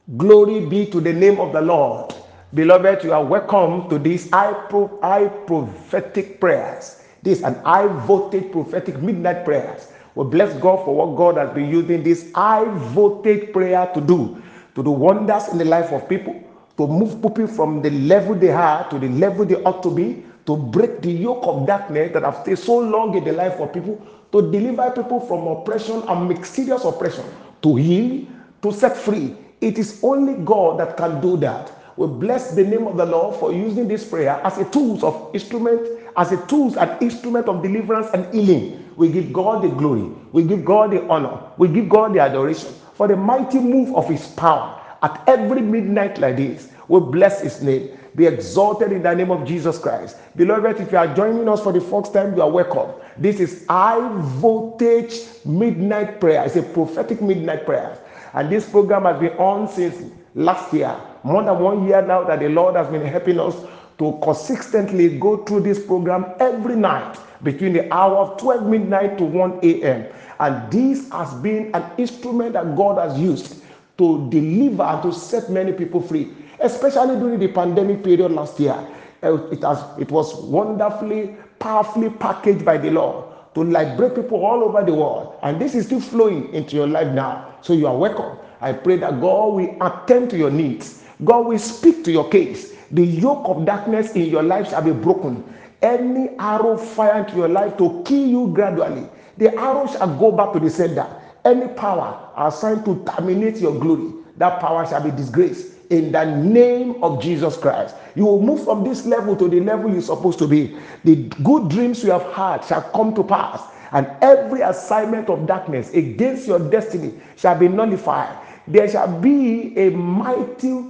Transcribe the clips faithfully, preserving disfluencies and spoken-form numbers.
Glory be to the name of the Lord. Beloved, you are welcome to these high, pro- high prophetic prayers. This is an high voltage prophetic midnight prayers. We bless God for what God has been using this high voltage prayer to do, to do wonders in the life of people, to move people from the level they are to the level they ought to be, to break the yoke of darkness that have stayed so long in the life of people, to deliver people from oppression and mysterious oppression, to heal, to set free. It is only God that can do that. We bless the name of the Lord for using this prayer as a tool of instrument, as a tool and instrument of deliverance and healing. We give God the glory. We give God the honor. We give God the adoration for the mighty move of his power at every midnight like this. We bless his name. Be exalted in the name of Jesus Christ. Beloved, if you are joining us for the first time, you are welcome. This is high voltage midnight prayer. It's a prophetic midnight prayer. And this program has been on since last year, more than one year now that the Lord has been helping us to consistently go through this program every night between the hour of twelve midnight to one a.m. And this has been an instrument that God has used to deliver and to set many people free, especially during the pandemic period last year. It, has, it was wonderfully, powerfully packaged by the Lord to liberate people all over the world. And this is still flowing into your life now. So you are welcome. I pray that God will attend to your needs. God will speak to your case. The yoke of darkness in your life shall be broken. Any arrow fired into your life to kill you gradually, the arrow shall go back to the sender. Any power assigned to terminate your glory, that power shall be disgraced in the name of Jesus Christ. You will move from this level to the level you're supposed to be. The good dreams you have had shall come to pass, and every assignment of darkness against your destiny shall be nullified. There shall be a mighty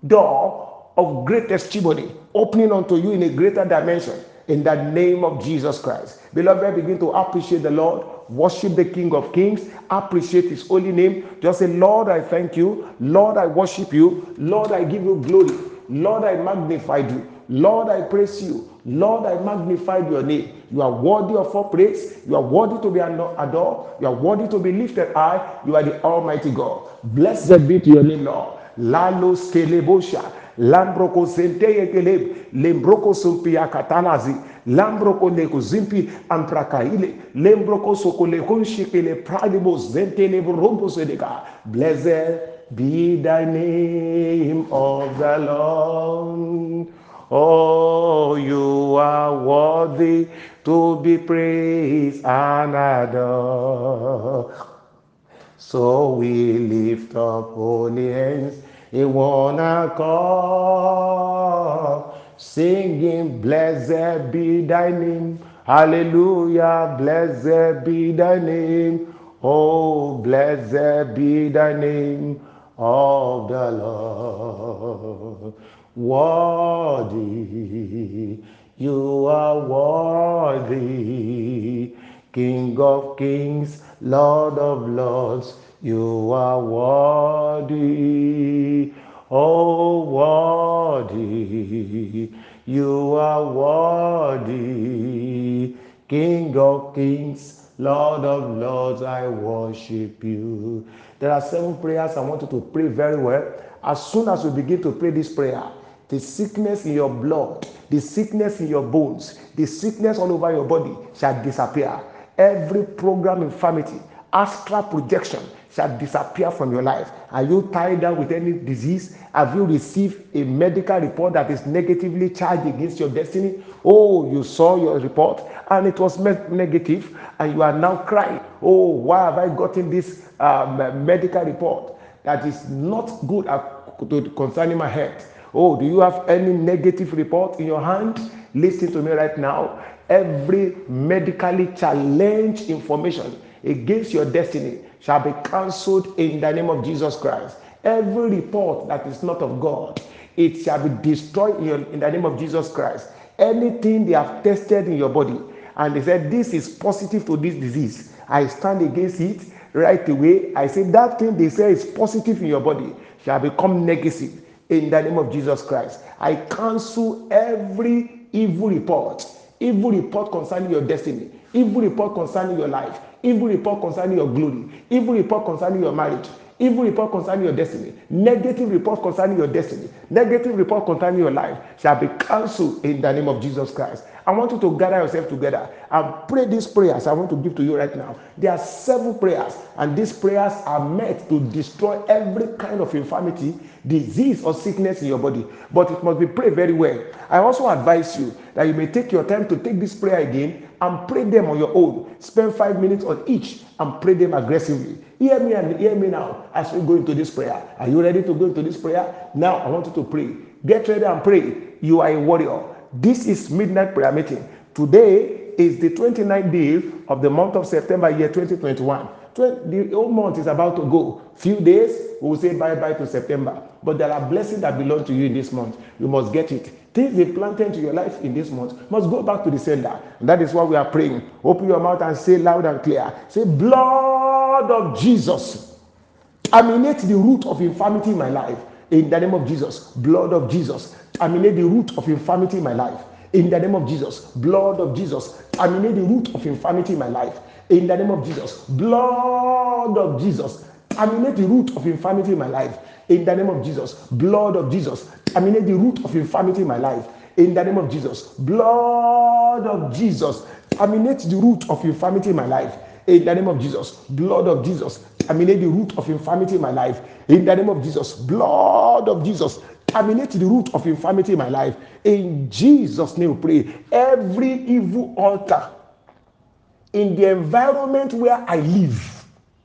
door of great testimony opening unto you in a greater dimension in the name of Jesus Christ. Beloved, begin to appreciate the Lord. Worship the King of Kings. Appreciate his holy name. Just say, Lord, I thank you. Lord, I worship you. Lord, I give you glory. Lord, I magnify you. Lord, I praise you. Lord, I magnify your name. You are worthy of all praise. You are worthy to be adored. You are worthy to be lifted high. You are the Almighty God. Blessed be to your name, Lord. Lalos kelebosha, lambroko senteye keleb, lembroko sumpia katanazi, lambroko leko zimpi amprakaile, lembroko sokole konshikele pradibos zentele borombo sedeka. Blessed be thy name of the Lord. Oh, you are worthy to be praised and adored. So we lift up holy hands in one accord, singing, Blessed be thy name. Hallelujah, blessed be thy name. Oh, blessed be thy name of the Lord. Worthy, you are worthy. King of kings, Lord of lords, you are worthy. Oh, worthy, you are worthy. King of kings, Lord of lords, I worship you. There are seven prayers I want you to pray very well. As soon as we begin to pray this prayer, the sickness in your blood, the sickness in your bones, the sickness all over your body shall disappear. Every program infirmity, astral projection shall disappear from your life. Are you tied down with any disease? Have you received a medical report that is negatively charged against your destiny? Oh, you saw your report and it was negative, and you are now crying. Oh, why have I gotten this um, medical report that is not good concerning my health? Oh, do you have any negative report in your hand? Listen to me right now. Every medically challenged information against your destiny shall be cancelled in the name of Jesus Christ. Every report that is not of God, it shall be destroyed in, your, in the name of Jesus Christ. Anything they have tested in your body and they said this is positive to this disease, I stand against it right away. I say that thing they say is positive in your body shall become negative in the name of Jesus Christ. I cancel every evil report, evil report concerning your destiny, evil report concerning your life, evil report concerning your glory, evil report concerning your marriage, evil report concerning your destiny, negative report concerning your destiny, negative report concerning your life shall be cancelled in the name of Jesus Christ. I want you to gather yourself together and pray these prayers I want to give to you right now. There are seven prayers, and these prayers are meant to destroy every kind of infirmity, disease, or sickness in your body. But it must be prayed very well. I also advise you that you may take your time to take this prayer again and pray them on your own. Spend five minutes on each and pray them aggressively. Hear me and hear me now as we go into this prayer. Are you ready to go into this prayer? Now I want you to pray. Get ready and pray. You are a warrior. This is Midnight Prayer Meeting. Today is the twenty-ninth day of the month of September, year twenty twenty-one. The whole month is about to go. Few days, we will say bye-bye to September. But there are blessings that belong to you in this month. You must get it. Things they planted into your life in this month must go back to the sender. And that is why we are praying. Open your mouth and say loud and clear. Say, blood of Jesus, terminate the root of infirmity in my life. In the name of Jesus, blood of Jesus, terminate the root of infirmity in my life. In the name of Jesus, blood of Jesus, terminate the root of infirmity in my life. In the name of Jesus, blood of Jesus, terminate the root of infirmity in my life. In the name of Jesus, blood of Jesus, terminate the root of infirmity in my life. In the name of Jesus, blood of Jesus, terminate the root of infirmity in my life. In the name of Jesus, blood of Jesus, terminate the root of infirmity in my life. In the name of Jesus, blood of Jesus, terminate the root of infirmity in my life. In Jesus' name we pray. Every evil altar in the environment where I live,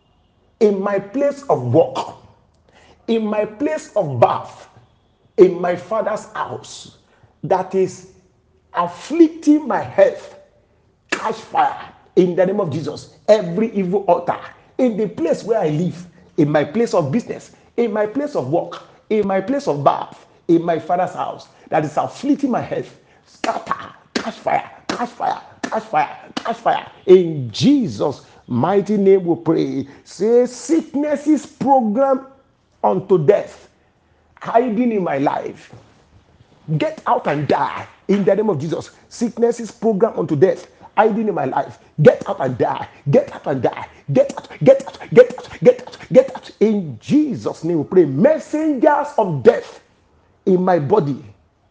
in my place of work, in my place of birth, in my father's house, that is afflicting my health, catch fire in the name of Jesus. Every evil altar in the place where I live, in my place of business, in my place of work, in my place of birth, in my father's house, that is afflicting my health, scatter, catch fire, catch fire, catch fire, catch fire. In Jesus' mighty name we pray. Say, sickness is programmed unto death, hiding in my life. Get out and die in the name of Jesus. Sickness is programmed unto death, hiding in my life. Get out and die. Get out and die. Get out, get out, get out, get out, get out. In Jesus' name we pray. Messengers of death in my body,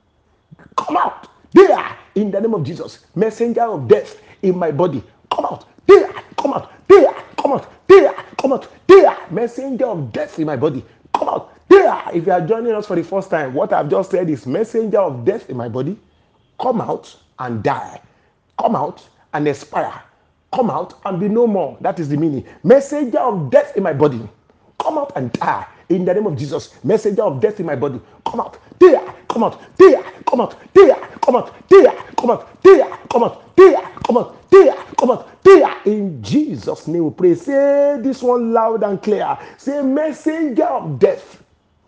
come out. There, in the name of Jesus. Messenger of death in my body, come out. There, come out. There, come out. There, come out. There, messenger of death in my body, come out. There, if you are joining us for the first time, what I've just said is messenger of death in my body, come out and die. Come out and expire. Come out and be no more. That is the meaning. Messenger of death in my body, come out and die. In the name of Jesus, messenger of death in my body, come out. There, come out. There, come out. There, come out. There, come out. There, come out. There, come out. There, come out. There. In Jesus' name we pray. Say this one loud and clear. Say, messenger of death,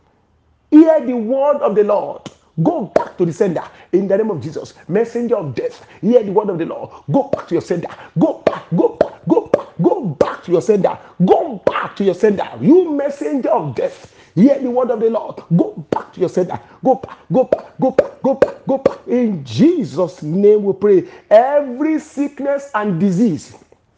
hear the word of the Lord. Go back to the sender in the name of Jesus. Messenger of death, hear the word of the Lord. Go back to your sender. Go back, go back, go back, go back to your sender. Go back to your sender. You messenger of death, hear the word of the Lord. Go back to your sender. Go back, go back, go back, go back, go back. In Jesus' name we pray. Every sickness and disease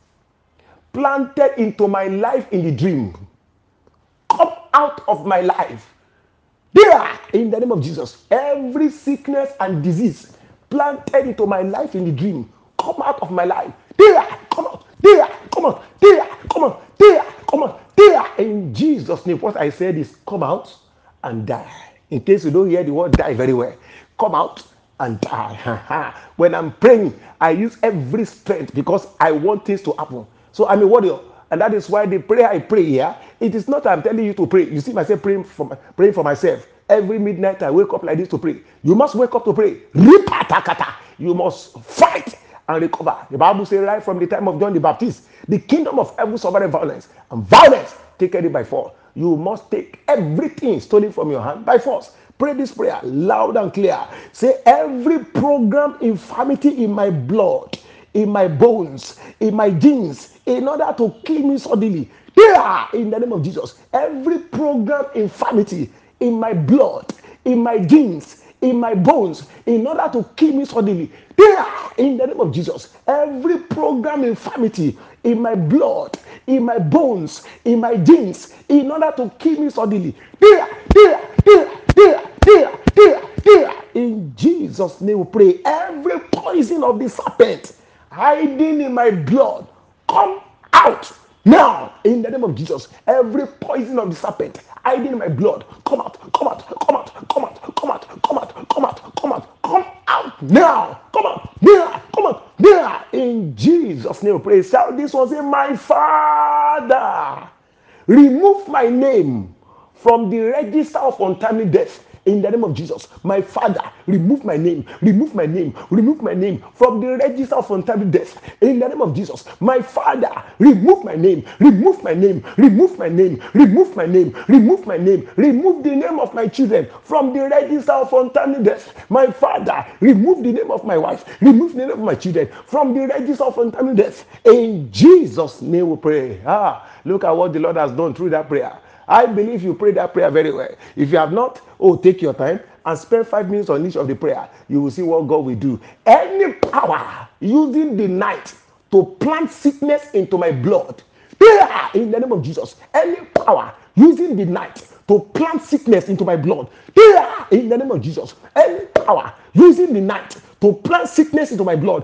planted into my life in the dream, come out of my life. There, in the name of Jesus, every sickness and disease planted into my life in the dream, come out of my life. There, come out. There, come out. There, come out. There, come out. There, in Jesus' name. What I said is come out and die. In case you don't hear the word die very well, come out and die. When I'm praying, I use every strength because I want things to happen. So I'm a warrior. And that is why the prayer I pray here, it is not I'm telling you to pray. You see myself praying for, praying for myself. Every midnight I wake up like this to pray. You must wake up to pray. You must fight and recover. The Bible says right from the time of John the Baptist, the kingdom of heaven suffered violence, and violence taken it by force. You must take everything stolen from your hand by force. Pray this prayer loud and clear. Say, every program infirmity in my blood, in my bones, in my genes, in order to kill me suddenly, there, in the name of Jesus, every program infirmity in my blood, in my genes, in my bones, in order to kill me suddenly, there, in the name of Jesus, every program infirmity in my blood, in my bones, in my genes, in order to kill me suddenly. There, there, there, there, there, there, there. In Jesus' name we pray. Every poison of the serpent hiding in my blood, come out now in the name of Jesus. Every poison of the serpent hiding in my blood, come out, come out, come out, come out, come out, come out, come out, come out, come out now, come out, there, come out, there. In Jesus' name we pray. Shout this one, say, my Father, remove my name from the register of untimely death. In the name of Jesus, my Father, remove my name, remove my name, remove my name from the register of untimely death. In the name of Jesus, my Father, remove my name, remove my name, remove my name, remove my name, remove my name, remove the name of my children from the register of untimely death. My Father, remove the name of my wife, remove the name of my children from the register of untimely death. In Jesus' name we pray. Ah, look at what the Lord has done through that prayer. I believe you prayed that prayer very well. If you have not, oh, take your time and spend five minutes on each of the prayer. You will see what God will do. Any power using the night to plant sickness into my blood, in the name of Jesus. Any power using the night to plant sickness into my blood, in the name of Jesus. Any power using the night to plant sickness into my blood,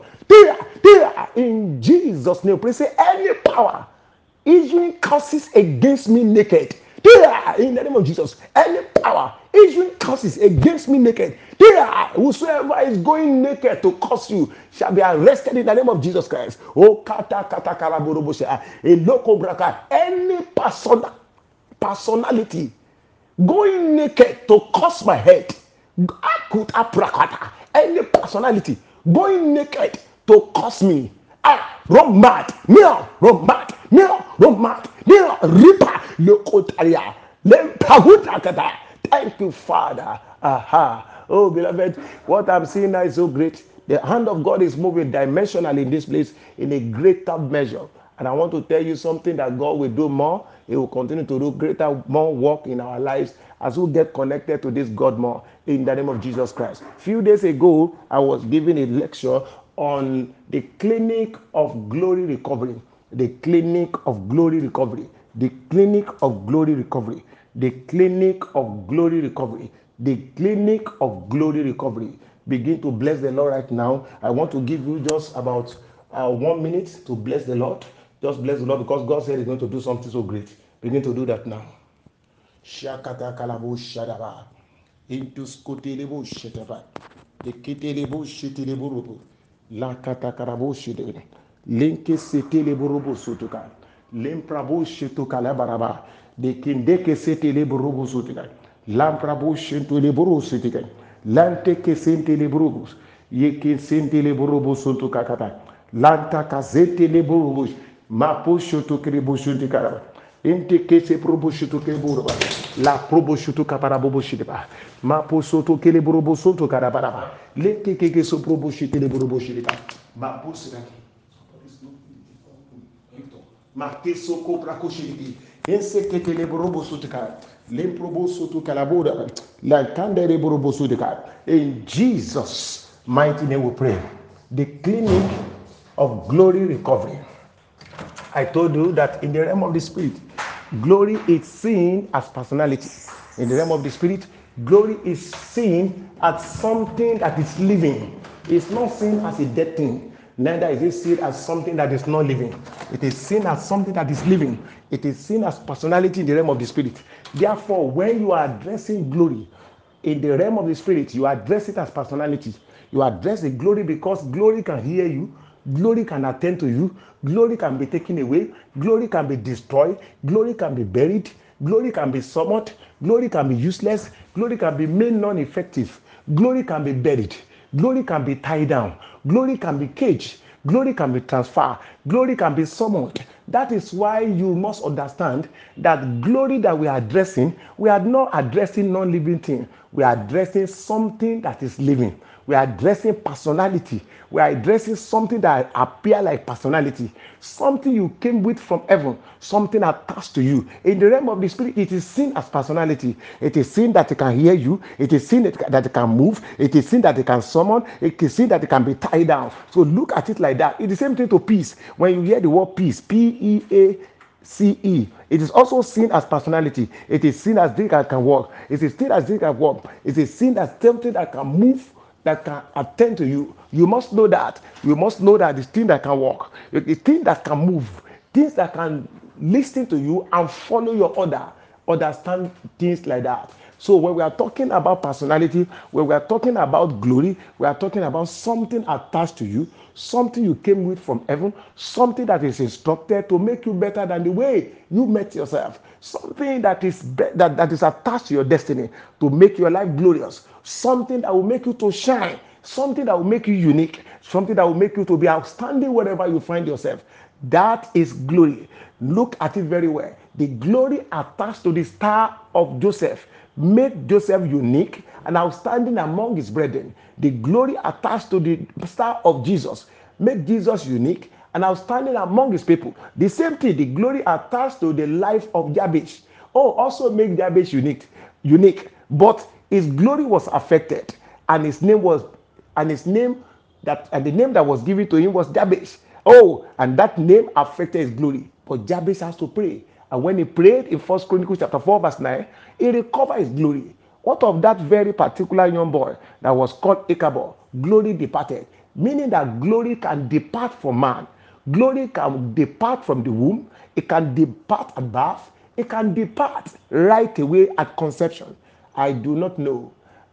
in Jesus' name. Please say, any power issuing curses against me naked, in the name of Jesus. Any power issuing curses against me naked, whosoever is going naked to curse you shall be arrested in the name of Jesus Christ. Oh, kata kata karaborobosha, eloko braka. Any person, personality going naked to curse my head, akut aprakata. Any personality going naked to curse me, ah, run mad, now, run mad, now, run mad, now, ripa, lokotaria, lempahutakata. Thank you, Father. Aha. Oh, beloved, what I'm seeing now is so great. The hand of God is moving dimensionally in this place in a greater measure. And I want to tell you something, that God will do more. He will continue to do greater, more work in our lives as we get connected to this God more in the name of Jesus Christ. A few days ago, I was giving a lecture on the clinic of glory recovery. The clinic of glory recovery. The clinic of glory recovery. The clinic of glory recovery. The clinic of glory recovery. Begin to bless the Lord right now. I want to give you just about uh, one minute to bless the Lord. Just bless the Lord, because God said He's going to do something so great. Begin to do that now. Shakata kalabo shadaba. Into skotelebo shetaba. Eketelebo shetelebo robo. La kata karabo shedebe. Lenke setelebo robo sotuka. Lemprabo shetuka la baraba. De kindeke setelebo robo sotuka. Lamprabo shetulebo robo sotuka. Lante ke sentelebo robo. Yeke sentelebo robo sotuka kata. Lanta kazetelebo robo. Mapo shoto kerebo shunti karaba. Ente kese probo shoto kerebo roba. La probo shoto kapara bobo shideba. Mapo soto kele brobo soto karabaraba. Lente keke so probo shite le brobo shideba. Mapo siraki. Marque soko prako shidiki. Ense keke le brobo soto kara. Le probo soto kalabora. La kande le brobo soto kara. In Jesus' mighty name we pray. The clinic of glory recovery. I told you that in the realm of the spirit, glory is seen as personality. In the realm of the spirit, glory is seen as something that is living. It's not seen as a dead thing. Neither is it seen as something that is not living. It is seen as something that is living. It is seen as personality in the realm of the spirit. Therefore, when you are addressing glory in the realm of the spirit, you address it as personality. You address the glory because glory can hear you. Glory can attend to you. Glory can be taken away. Glory can be destroyed. Glory can be buried. Glory can be summoned. Glory can be useless. Glory can be made non-effective. Glory can be buried. Glory can be tied down. Glory can be caged. Glory can be transferred. Glory can be summoned. That is why you must understand that glory that we are addressing, we are not addressing non-living things. We are addressing something that is living. We are addressing personality. We are addressing something that appears like personality. Something you came with from heaven. Something attached to you. In the realm of the spirit, it is seen as personality. It is seen that it can hear you. It is seen that it can move. It is seen that it can summon. It is seen that it can be tied down. So look at it like that. It's the same thing to peace. When you hear the word peace, P E A C E. It is also seen as personality. It is seen as thing that can walk. It is seen as thing that can walk. It is seen as something that can move, that can attend to you. You must know that. You must know that it's thing that can walk. It's thing that can move. Things that can listen to you and follow your order. Understand things like that. So when we are talking about personality, when we are talking about glory, we are talking about something attached to you, something you came with from heaven, something that is instructed to make you better than the way you met yourself, something that is be- that, that is attached to your destiny to make your life glorious, something that will make you to shine, something that will make you unique, something that will make you to be outstanding wherever you find yourself. That is glory. Look at it very well. The glory attached to the star of Joseph made Joseph unique and outstanding among his brethren. The glory attached to the star of Jesus made Jesus unique and outstanding among his people. The same thing, the glory attached to the life of Jabez, oh, also make Jabez unique, unique. But his glory was affected, and his name was, and his name that, and the name that was given to him was Jabez. Oh, and that name affected his glory. But Jabez has to pray. And when he prayed in First Chronicles chapter four, verse nine, he recovered his glory. What of that very particular young boy that was called Ichabod? Glory departed. Meaning that glory can depart from man. Glory can depart from the womb. It can depart at birth. It can depart right away at conception. I do not know.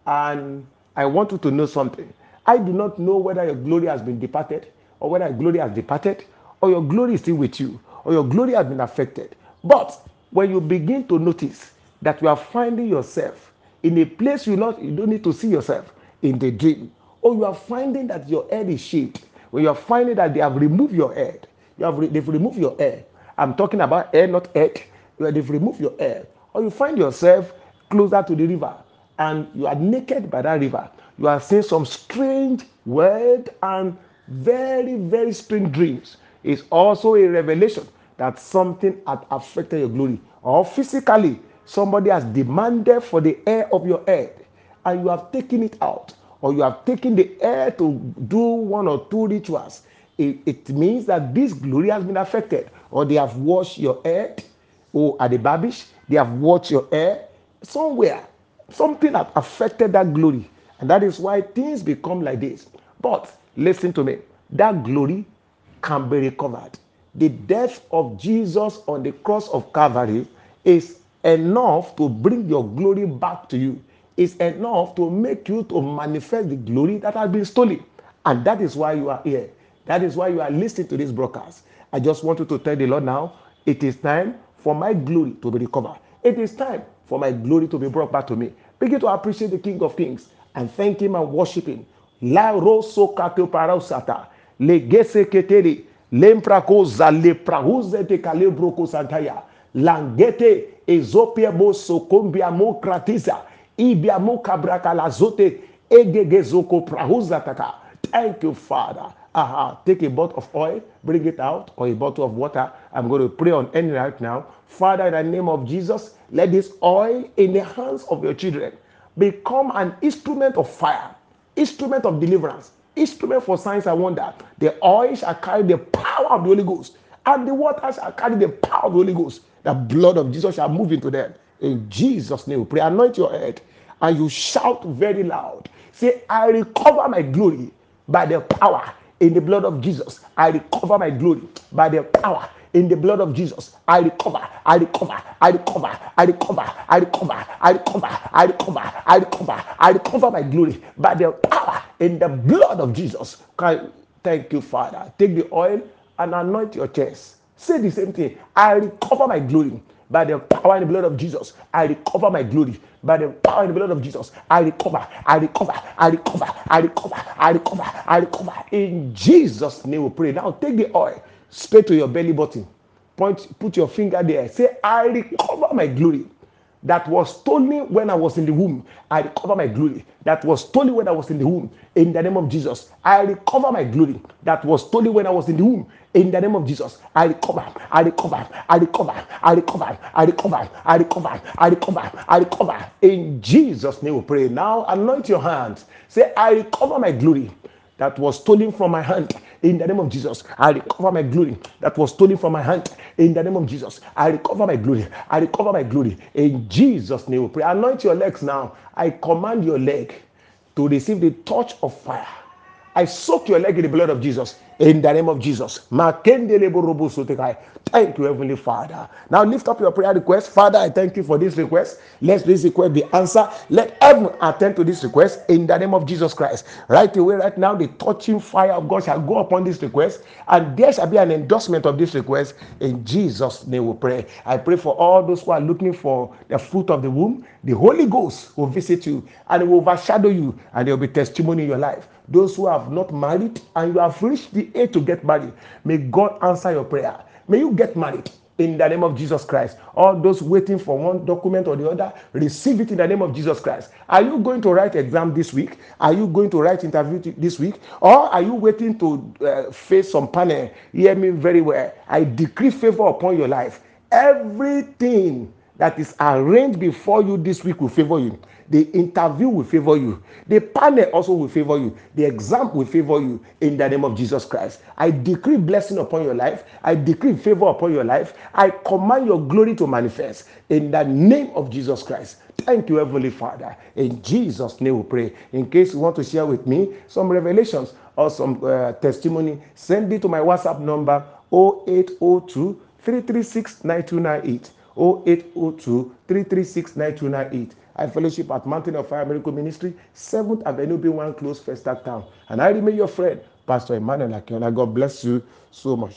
And I want you to know something. I do not know whether your glory has been departed, or whether your glory has departed, or your glory is still with you, or your glory has been affected. But when you begin to notice that you are finding yourself in a place you not you don't need to see yourself in the dream, or you are finding that your head is shaved, when you are finding that they have removed your head, you have re- they've removed your hair. I'm talking about hair, not head. They've removed your hair, or you find yourself closer to the river and you are naked by that river. You are seeing some strange word and very, very strange dreams. It's also a revelation that something had affected your glory. Or physically, somebody has demanded for the hair of your head and you have taken it out. Or you have taken the hair to do one or two rituals. It, it means that this glory has been affected. Or they have washed your head. Or at the barbish, they have washed your hair. Somewhere, something has affected that glory. And that is why things become like this. But listen to me. That glory can be recovered. The death of Jesus on the cross of Calvary is enough to bring your glory back to you. It's enough to make you to manifest the glory that has been stolen. And that is why you are here. That is why you are listening to this broadcast. I just want you to tell the Lord now, it is time for my glory to be recovered. It is time for my glory to be brought back to me. Begin to appreciate the King of Kings and thank him and worship him. La roso kato parausata. Le gese keteri. Lemprakoza le prahuze te kalebroko santaya. Langete ezopiebo sokombiamo kratiza. Ibiamo kabrakala zote egegezoko prahuzataka. Thank you, Father. Aha. Take a bottle of oil, bring it out, or a bottle of water. I'm going to pray on any right now. Father, in the name of Jesus, let this oil in the hands of your children become an instrument of fire, instrument of deliverance, instrument for signs and wonder. The oil shall carry the power of the Holy Ghost, and the water shall carry the power of the Holy Ghost. The blood of Jesus shall move into them. In Jesus' name, we pray. Anoint your head, and you shout very loud. Say, I recover my glory by the power in the blood of Jesus. I recover my glory by the power in the blood of Jesus. I recover, I recover, I recover, I recover, I recover, I recover, I recover, I recover, I recover my glory by the power in the blood of Jesus. Thank you, Father. Take the oil and anoint your chest. Say the same thing. I recover my glory by the power in the blood of Jesus. I recover my glory by the power in the blood of Jesus. I recover, I recover, I recover, I recover, I recover, I recover. In Jesus' name we pray. Now take the oil, spray to your belly button. Point, put your finger there. Say, I recover my glory that was stolen when I was in the womb. I recover my glory that was stolen when I was in the womb. In the name of Jesus, I recover my glory that was stolen when I was in the womb. In the name of Jesus, I recover, I recover, I recover, I recover, I recover, I recover, I recover, I recover. In Jesus' name we pray. Now anoint your hands. Say, I recover my glory that was stolen from my hand. In the name of Jesus, I recover my glory that was stolen from my hand. In the name of Jesus, I recover my glory. I recover my glory. In Jesus' name we pray. Anoint your legs now. I command your leg to receive the touch of fire. I soak your leg in the blood of Jesus. In the name of Jesus. Thank you, Heavenly Father. Now lift up your prayer request. Father, I thank you for this request. Let this request be answered. Let heaven attend to this request in the name of Jesus Christ. Right away, right now, the touching fire of God shall go upon this request, and there shall be an endorsement of this request. In Jesus' name we pray. I pray for all those who are looking for the fruit of the womb. The Holy Ghost will visit you and will overshadow you, and there will be testimony in your life. Those who have not married and you have reached the age to get married, may God answer your prayer. May you get married in the name of Jesus Christ. All those waiting for one document or the other, receive it in the name of Jesus Christ. Are you going to write exam this week? Are you going to write interview this week? Or are you waiting to uh, face some panel? Hear me very well. I decree favor upon your life. Everything that is arranged before you this week will favor you. The interview will favor you. The panel also will favor you. The exam will favor you in the name of Jesus Christ. I decree blessing upon your life. I decree favor upon your life. I command your glory to manifest in the name of Jesus Christ. Thank you, Heavenly Father. In Jesus' name we pray. In case you want to share with me some revelations or some uh, testimony, send it to my WhatsApp number zero eight zero two, three three six, nine two nine eight. zero eight zero two, three three six, nine two nine eight. I fellowship at Mountain of Fire Miracle Ministry, seventh Avenue B one Close, Festac Town. And I remain your friend, Pastor Emmanuel Akinola. God bless you so much.